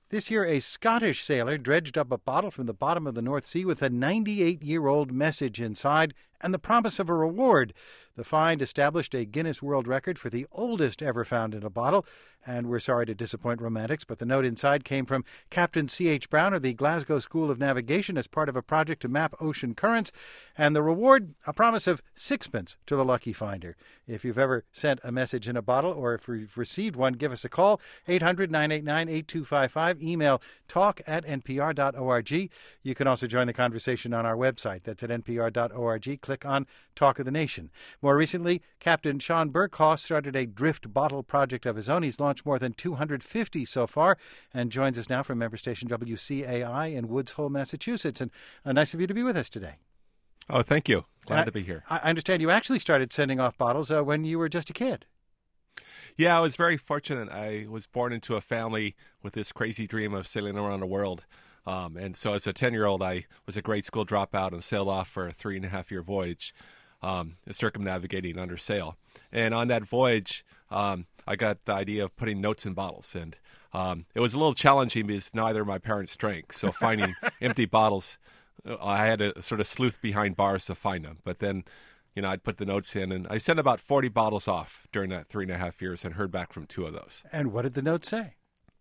This year, a Scottish sailor dredged up a bottle from the bottom of the North Sea with a 98-year-old message inside and the promise of a reward. The find established a Guinness World Record for the oldest ever found in a bottle, and we're sorry to disappoint romantics, but the note inside came from Captain C.H. Brown of the Glasgow School of Navigation as part of a project to map ocean currents, and the reward, a promise of sixpence to the lucky finder. If you've ever sent a message in a bottle or if you've received one, give us a call, 800-989-8255, email talk@npr.org. You can also join the conversation on our website. That's at npr.org. Click on Talk of the Nation. More recently, Captain Sean Burkhaw started a drift bottle project of his own. He's launched more than 250 so far and joins us now from member station WCAI in Woods Hole, Massachusetts. And nice of you to be with us today. Oh, thank you. Glad to be here. I understand you actually started sending off bottles when you were just a kid. Yeah, I was very fortunate. I was born into a family with this crazy dream of sailing around the world. And so as a 10-year-old, I was a grade school dropout and sailed off for a 3.5-year voyage, circumnavigating under sail. And on that voyage, I got the idea of putting notes in bottles. And it was a little challenging because neither of my parents drank. So finding empty bottles, I had to sort of sleuth behind bars to find them. But then, I'd put the notes in, and I sent about 40 bottles off during that 3.5 years and heard back from 2 of those. And what did the note say?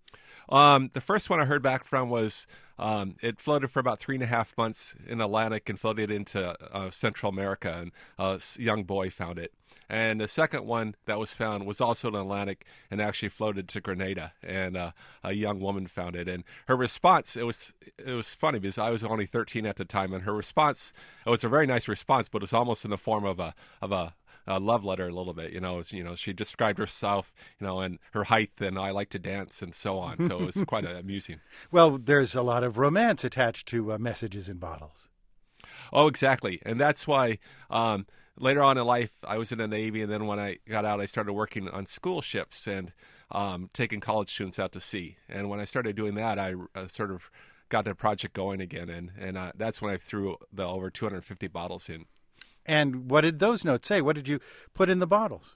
The first one I heard back from was it floated for about 3.5 months in the Atlantic and floated into Central America, and a young boy found it. And the second one that was found was also in the Atlantic and actually floated to Grenada, and a young woman found it. And her response, it was funny because I was only 13 at the time, and her response, it was a very nice response, but it was almost in the form of a love letter a little bit. She described herself, and her height, and I like to dance and so on. So it was quite amusing. Well, there's a lot of romance attached to messages in bottles. Oh, exactly. And that's why later on in life, I was in the Navy, and then when I got out, I started working on school ships and taking college students out to sea. And when I started doing that, I sort of got the project going again, and that's when I threw the over 250 bottles in. And what did those notes say? What did you put in the bottles?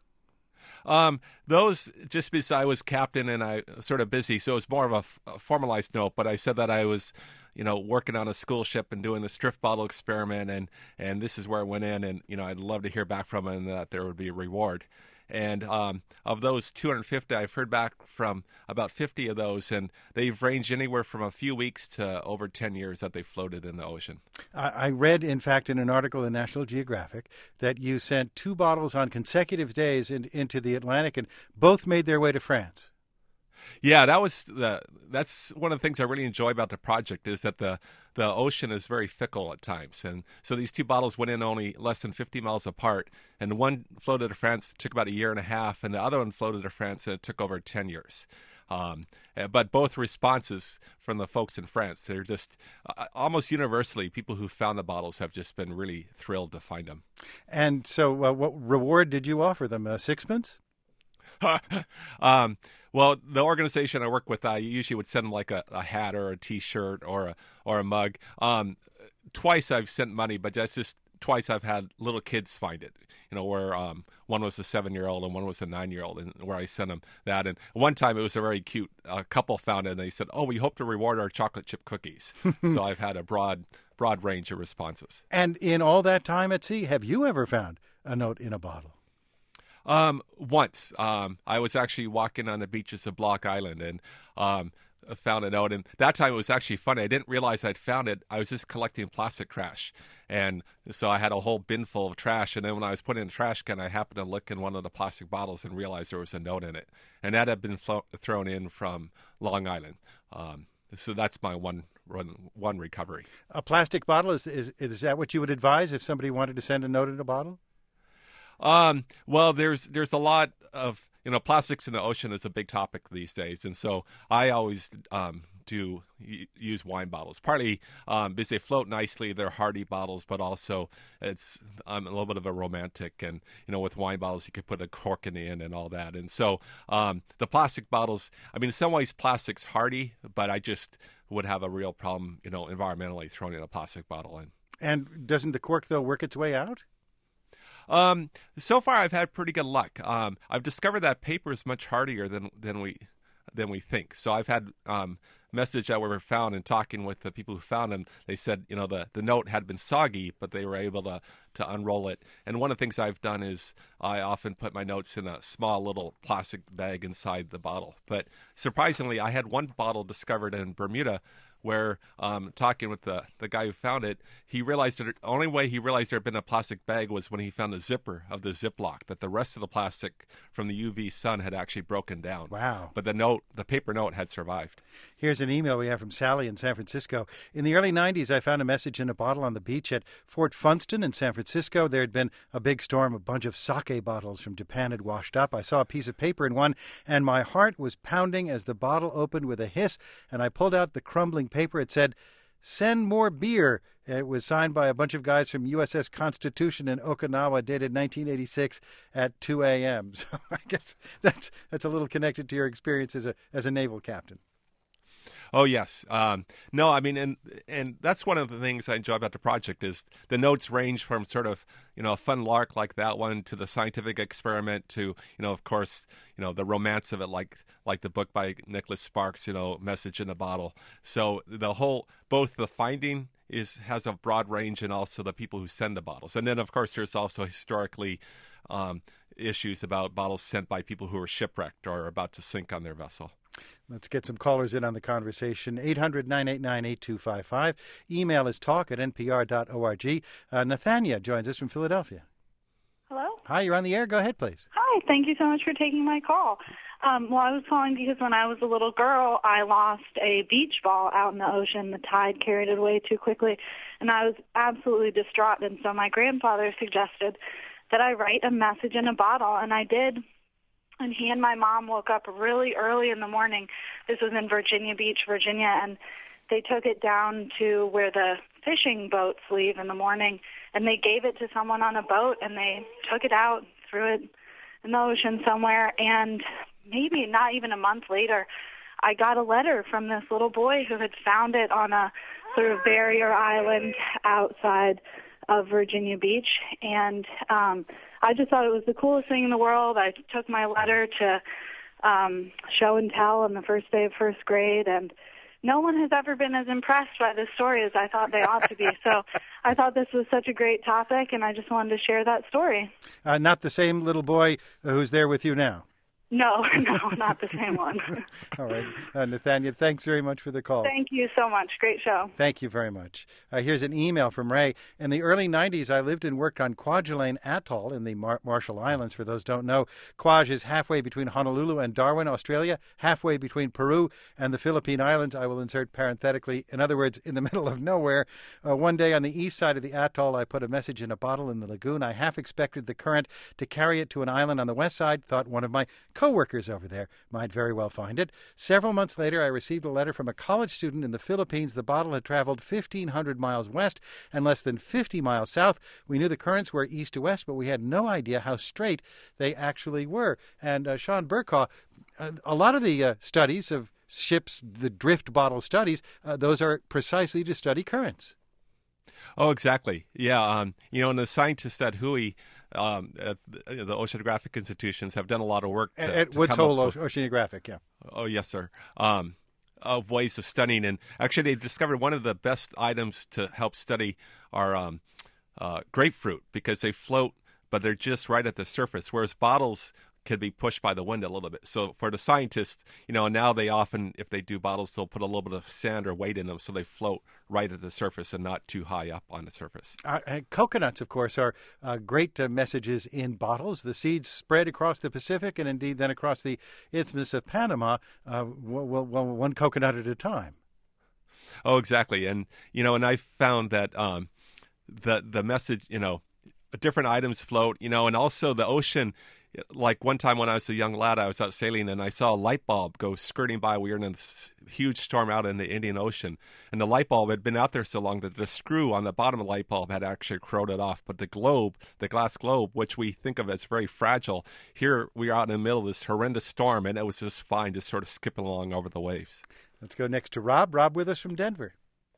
Those, just because I was captain and I was sort of busy, so it was more of a formalized note, but I said that I was, working on a school ship and doing this drift bottle experiment, and this is where I went in, and, I'd love to hear back from it and that there would be a reward. And of those 250, I've heard back from about 50 of those, and they've ranged anywhere from a few weeks to over 10 years that they've floated in the ocean. I read, in fact, in an article in National Geographic that you sent 2 bottles on consecutive days into the Atlantic, and both made their way to France. Yeah, that's one of the things I really enjoy about the project is that the ocean is very fickle at times. And so these 2 bottles went in only less than 50 miles apart. And one floated to France, it took about 1.5 years, and the other one floated to France, and it took over 10 years. But both responses from the folks in France, they're just almost universally, people who found the bottles have just been really thrilled to find them. And so what reward did you offer them? Sixpence? Well, the organization I work with, I usually would send them like a hat or a T-shirt or a mug. Twice I've sent money, but that's just twice I've had little kids find it. Where one was a 7-year-old and one was a 9-year-old, and where I sent them that. And one time it was a very cute couple found it, and they said, "Oh, we hope to reward our chocolate chip cookies." So I've had a broad range of responses. And in all that time at sea, have you ever found a note in a bottle? Once, I was actually walking on the beaches of Block Island and, found a note, and that time it was actually funny. I didn't realize I'd found it. I was just collecting plastic trash, and so I had a whole bin full of trash, and then when I was putting in the trash can, I happened to look in one of the plastic bottles and realized there was a note in it, and that had been thrown in from Long Island. So that's my one recovery. A plastic bottle, is that what you would advise if somebody wanted to send a note in a bottle? Well, there's a lot of, plastics in the ocean is a big topic these days. And so I always do use wine bottles, partly because they float nicely. They're hardy bottles, but also I'm a little bit of a romantic. And, with wine bottles, you could put a cork in the end and all that. And so the plastic bottles, in some ways plastic's hardy, but I just would have a real problem, environmentally throwing in a plastic bottle in. And doesn't the cork, though, work its way out? So far I've had pretty good luck. I've discovered that paper is much hardier than we than we think. So I've had message that were found, and talking with the people who found them, they said, the note had been soggy, but they were able to unroll it. And one of the things I've done is I often put my notes in a small little plastic bag inside the bottle. But surprisingly, I had one bottle discovered in Bermuda where, talking with the guy who found it, he realized that the only way he realized there had been a plastic bag was when he found the zipper of the Ziploc, that the rest of the plastic from the UV sun had actually broken down. Wow. But the paper note had survived. Here's an email we have from Sally in San Francisco. In the early 90s, I found a message in a bottle on the beach at Fort Funston in San Francisco. There had been a big storm. A bunch of sake bottles from Japan had washed up. I saw a piece of paper in one, and my heart was pounding as the bottle opened with a hiss, and I pulled out the crumbling paper. It said, "Send more beer." It was signed by a bunch of guys from USS Constitution in Okinawa, dated 1986 at 2 a.m. So I guess that's a little connected to your experience as a naval captain. Oh, yes. No, I mean, and that's one of the things I enjoy about the project is the notes range from sort of, a fun lark like that one to the scientific experiment to, of course, the romance of it, like the book by Nicholas Sparks, Message in a Bottle. So both the finding has a broad range, and also the people who send the bottles. And then, of course, there's also historically issues about bottles sent by people who are shipwrecked or about to sink on their vessel. Let's get some callers in on the conversation. 800-989-8255. Email is talk@npr.org. Nathania joins us from Philadelphia. Hello? Hi, you're on the air. Go ahead, please. Hi, thank you so much for taking my call. Well, I was calling because when I was a little girl, I lost a beach ball out in the ocean. The tide carried it away too quickly, and I was absolutely distraught. And so my grandfather suggested that I write a message in a bottle, and I did. And he and my mom woke up really early in the morning. This was in Virginia Beach, Virginia, and they took it down to where the fishing boats leave in the morning, and they gave it to someone on a boat, and they took it out, threw it in the ocean somewhere, and maybe not even a month later, I got a letter from this little boy who had found it on a sort of barrier island outside of Virginia Beach, and I just thought it was the coolest thing in the world. I took my letter to show and tell on the first day of first grade, and no one has ever been as impressed by this story as I thought they ought to be. So I thought this was such a great topic, and I just wanted to share that story. Not the same little boy who's there with you now? No, not the same one. All right. Nathania, thanks very much for the call. Thank you so much. Great show. Thank you very much. Here's an email from Ray. In the early 90s, I lived and worked on Kwajalein Atoll in the Marshall Islands. For those who don't know, Kwaj is halfway between Honolulu and Darwin, Australia, halfway between Peru and the Philippine Islands. I will insert parenthetically, in other words, in the middle of nowhere. One day on the east side of the atoll, I put a message in a bottle in the lagoon. I half expected the current to carry it to an island on the west side, thought one of my co-workers over there might very well find it. Several months later, I received a letter from a college student in the Philippines. The bottle had traveled 1,500 miles west and less than 50 miles south. We knew the currents were east to west, but we had no idea how straight they actually were. And Sean Burkaw, a lot of the studies of ships, the drift bottle studies, those are precisely to study currents. Oh, exactly. Yeah. And the scientists at WHOI, at the oceanographic institutions, have done a lot of work at Woods Hole Oceanographic, yeah. Oh, yes, sir. Of ways of studying. And actually, they've discovered one of the best items to help study are grapefruit, because they float, but they're just right at the surface, whereas bottles could be pushed by the wind a little bit. So for the scientists, now they often, if they do bottles, they'll put a little bit of sand or weight in them so they float right at the surface and not too high up on the surface. Coconuts, of course, are great messages in bottles. The seeds spread across the Pacific and indeed then across the Isthmus of Panama, one coconut at a time. Oh, exactly. And, and I found that the message, different items float, and also the ocean. Like one time when I was a young lad, I was out sailing and I saw a light bulb go skirting by. We were in a huge storm out in the Indian Ocean, and the light bulb had been out there so long that the screw on the bottom of the light bulb had actually corroded off. But the glass globe, which we think of as very fragile, here we are out in the middle of this horrendous storm, and it was just fine, just sort of skipping along over the waves. Let's go next to Rob. Rob with us from Denver.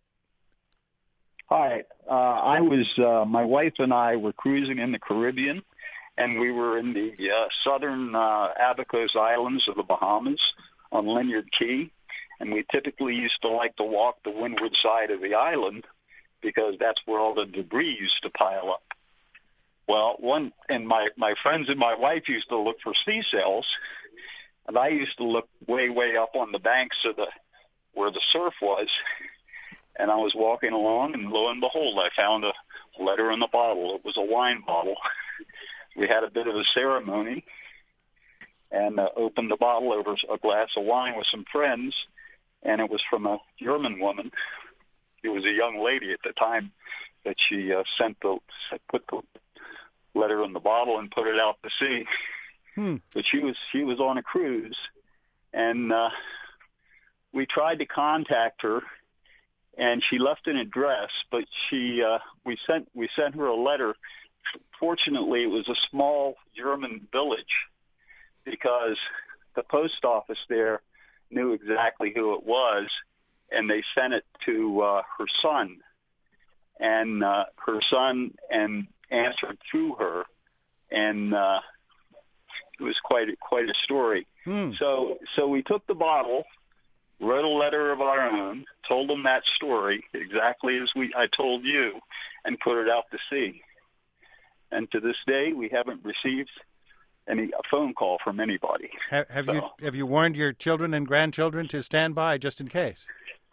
Hi. My wife and I were cruising in the Caribbean, and we were in the southern Abacos Islands of the Bahamas. on Linyard Key, and we typically used to like to walk the windward side of the island because that's where all the debris used to pile up. Well, my friends and my wife used to look for seashells, and I used to look way, way up on the banks of where the surf was. And I was walking along, and lo and behold, I found a letter in the bottle. It was a wine bottle. We had a bit of a ceremony and opened the bottle over a glass of wine with some friends, and it was from a German woman. She was a young lady at the time that she put the letter in the bottle and put it out to sea. But she was on a cruise, and we tried to contact her, and she left an address, but we sent her a letter. Fortunately, it was a small German village because the post office there knew exactly who it was, and they sent it to her son, and her son answered through her, and it was quite a story. So we took the bottle, wrote a letter of our own, told them that story exactly as I told you, and put it out to sea. And to this day, we haven't received a phone call from anybody. Have you warned your children and grandchildren to stand by just in case?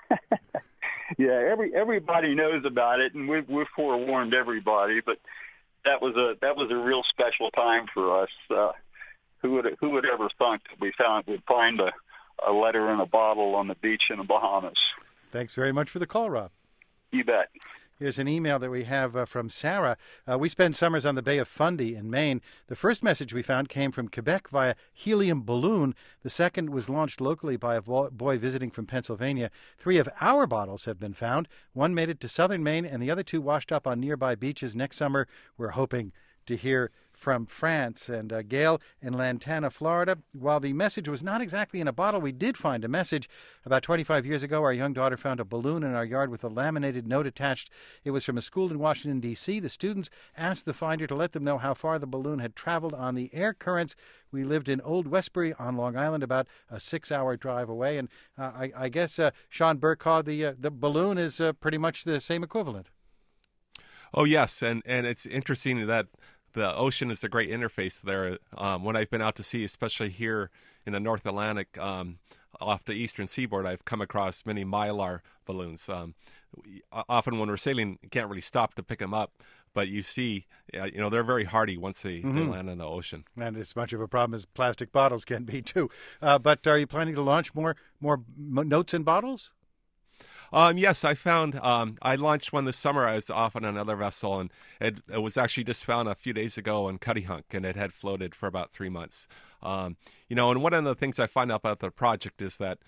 Yeah, everybody knows about it, and we've forewarned everybody. But that was a real special time for us. Who would ever thunk that we'd find a letter in a bottle on the beach in the Bahamas? Thanks very much for the call, Rob. You bet. Here's an email that we have from Sarah. We spend summers on the Bay of Fundy in Maine. The first message we found came from Quebec via helium balloon. The second was launched locally by a boy visiting from Pennsylvania. 3 of our bottles have been found. One made it to southern Maine, and the other 2 washed up on nearby beaches. Next summer, we're hoping to hear from France. And Gail in Lantana, Florida. While the message was not exactly in a bottle, we did find a message. About 25 years ago, our young daughter found a balloon in our yard with a laminated note attached. It was from a school in Washington, D.C. The students asked the finder to let them know how far the balloon had traveled on the air currents. We lived in Old Westbury on Long Island, about a 6-hour drive away. And I guess, Sean Burkaw, the balloon is pretty much the same equivalent. Oh, yes. And it's interesting that the ocean is the great interface there. When I've been out to sea, especially here in the North Atlantic, off the eastern seaboard, I've come across many Mylar balloons. Often when we're sailing, you can't really stop to pick them up, but you see, they're very hardy once they land in the ocean. And as much of a problem as plastic bottles can be, too. But are you planning to launch more notes in bottles? Yes, I found, I launched one this summer. I was off on another vessel, and it was actually just found a few days ago in Cuttyhunk, and it had floated for about 3 months. And one of the things I find out about the project is that,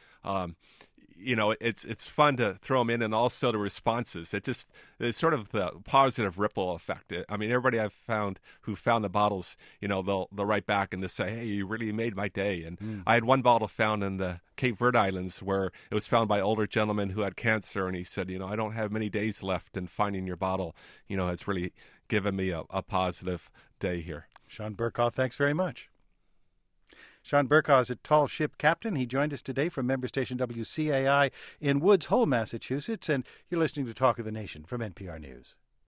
it's fun to throw them in, and also the responses. It's sort of the positive ripple effect. Everybody I've found who found the bottles, they'll write back and just say, "Hey, you really made my day." And I had one bottle found in the Cape Verde Islands where it was found by an older gentleman who had cancer, and he said, "I don't have many days left, and finding your bottle, has really given me a positive day here." Sean Burkaw, thanks very much. Sean Burkaw is a tall ship captain. He joined us today from member station WCAI in Woods Hole, Massachusetts, and you're listening to Talk of the Nation from NPR News.